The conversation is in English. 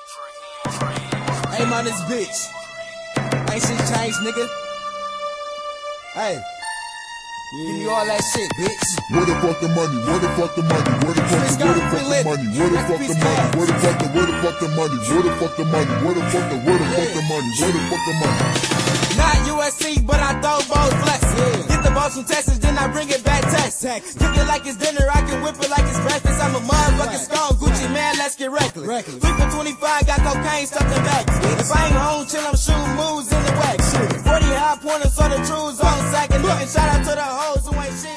Hey, man, this bitch. Ain't shit changed, nigga. Hey. Give me all that shit, bitch. Where the fuck the money? Where the fuck the money? Where the fuck the money? Where the fuck the money? Where the fuck the money? Where the fuck the money? Where the fuck the money? Where the fuck the money? Not USC, but I throw balls flex. Get the balls from Texas, then I bring it back Texas. Cook it like it's dinner, I can whip it like it's breakfast. I'm a motherfucking stone Gucci man, let's get reckless. 3 for 25, got cocaine stuck in bags. If I ain't home, chill, I'm shooting moves in the wax. 40 high pointers on the trues on sack and looking. Shout out to the hoes who ain't shit.